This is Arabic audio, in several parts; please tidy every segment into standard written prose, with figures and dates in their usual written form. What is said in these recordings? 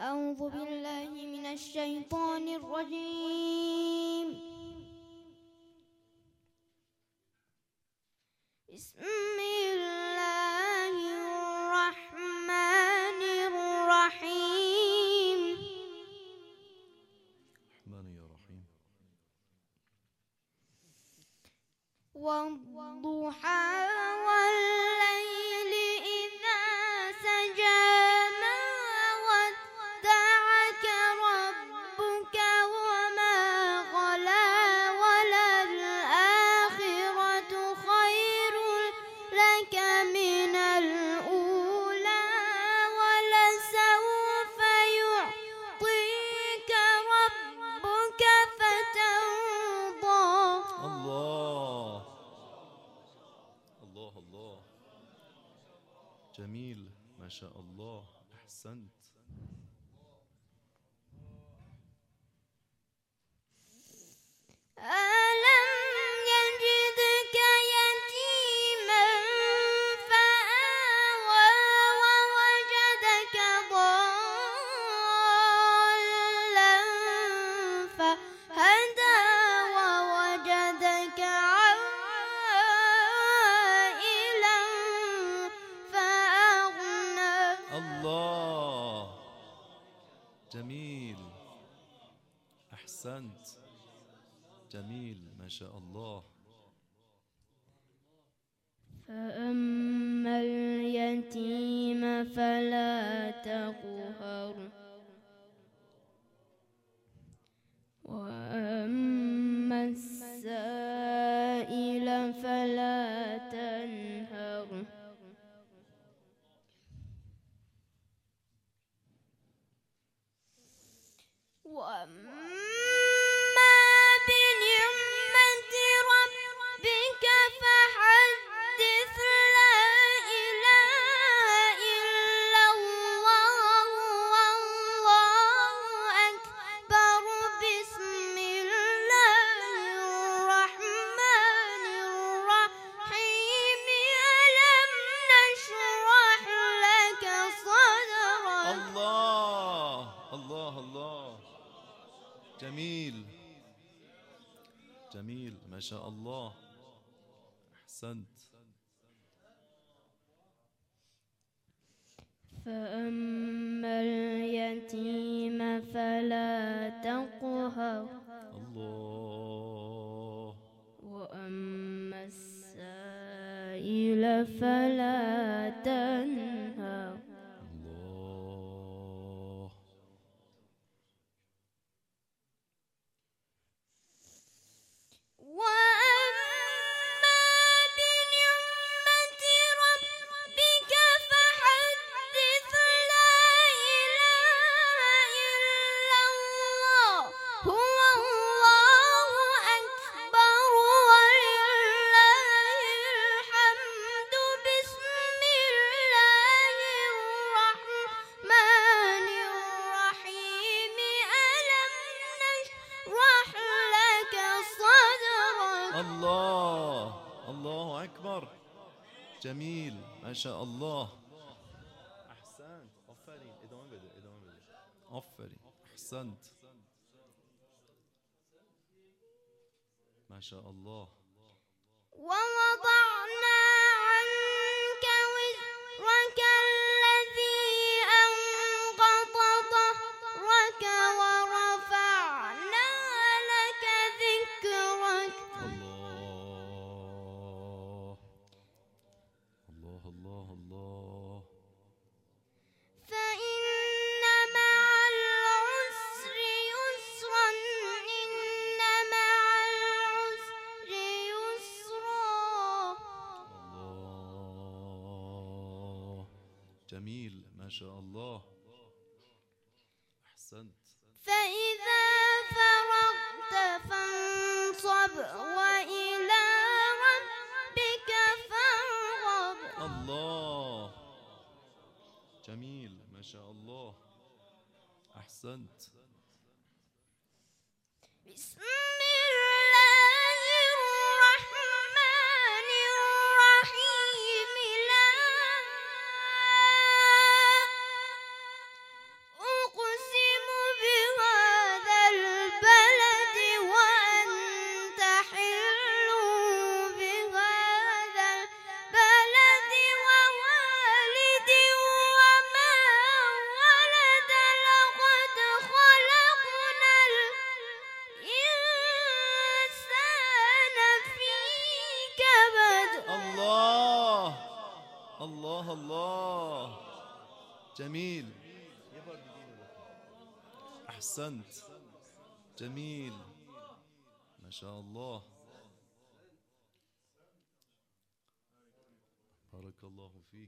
أعوذ بالله من الشيطان الرجيم. بسم الله الرحمن الرحيم. والضحى والليل إذا سجى ما ودعك ربك وما قلى وللآخرة خير لك من الأولى ولسوف يعطيك ربك فترضى. الله الله الله، جميل ما شاء الله، أحسنت. ألم يجدك يتيما فآوى ووجدك ضالا فهدى ووجدك عائلا فأغنى. الله، جميل، أحسنت، جميل ما شاء الله. فأما اليتيم فلا تقهر وأما السائل فلا تنهر. وأما بنعمة ربك فحدث. لا إله إلا الله والله أكبر. بسم الله الرحمن الرحيم. ألم نشرح لك صدرك. الله الله الله، جميل جميل ما شاء الله، أحسنت. فأما اليتيم فلا تقهر الله، وأما السائل فلا تنهر. الله، وأما بنعمة ربك فحدث. لا إله إلا الله هو الله أكبر ولله الحمد. بسم الله الرحمن الرحيم. ألم نشرح لك صدرك. الله الله أكبر، جميل ما شاء الله، أحسنت. آفرین، ادامه بده ادامه بده، آفرین، أحسنت ما شاء الله. ووضعنا عنك وزرك الذي أنقض ظهرك ورفعنا لك ذكرك. الله الله الله الله، فإن مع العسر يسرا. إن مع العسر يسرا. الله، جميل ما شاء الله، أحسنت. فإذا فرغت فانصب وإلى ربك فارغب. الله، جميل ما شاء الله، أحسنت. بسم الله الرحمن الرحيم. لا الله. جميل. أحسنت. جميل ما شاء الله. بارك الله فيك.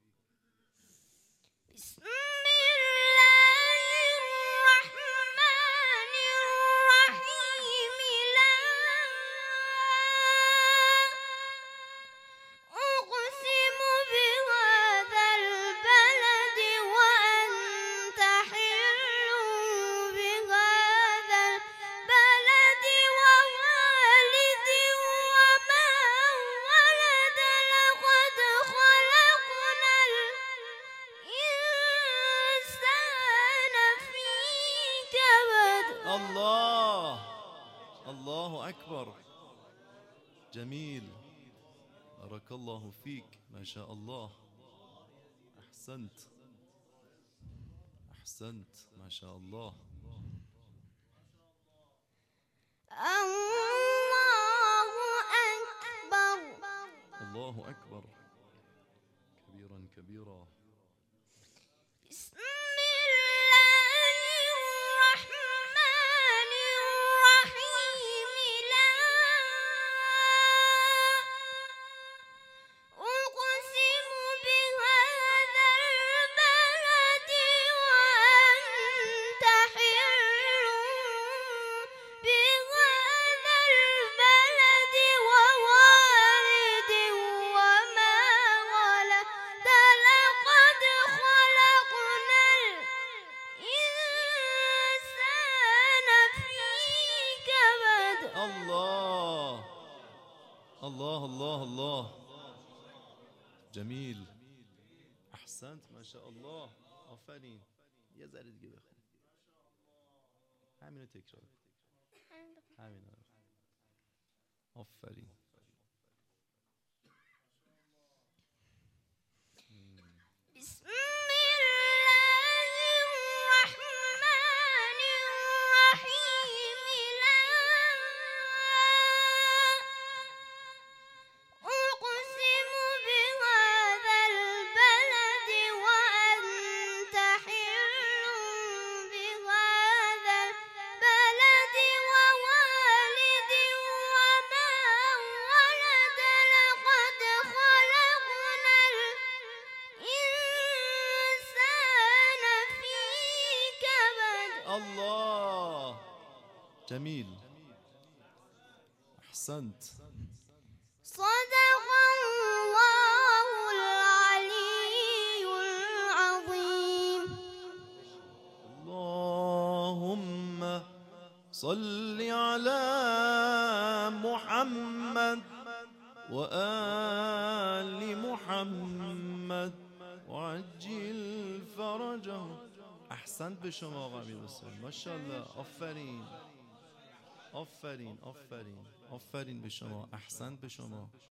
بسم الله الرحمن الرحيم. لا أقسم بهذا البلد وأنت حل بهذا البلد ووالد وما ولد. لقد خلقنا الإنسان في كبد. الله الله أكبر. جميل بارك الله فيك ما شاء الله. أحسنت أحسنت ما شاء الله. الله أكبر. الله أكبر كبيرا كبيرا. بسم الله الرحمن الرحيم. لا أقسم بهذا البلد وأنت حل بهذا البلد ووالد وما ولد. لقد خلقنا الإنسان في كبد. الله الله الله الله. جميل أحسنت ما شاء الله. آفرین. یه ذره دیگه بخون. همینو تکرار کن. همینو آفرین. بسم الله الرحمن الرحيم. لا أقسم بهذا البلد وأنت حل بهذا البلد ووالد وما ولد. لقد خلقنا الإنسان في كبد. الله. جميل أحسنت. صدق الله العلي العظيم. اللهم صل على محمد وآل محمد وعجل فرجه. احسنت به شما آقا امیرحسین ماشاءالله. آفرین آفرین آفرین آفرین به شما. احسنت به شما.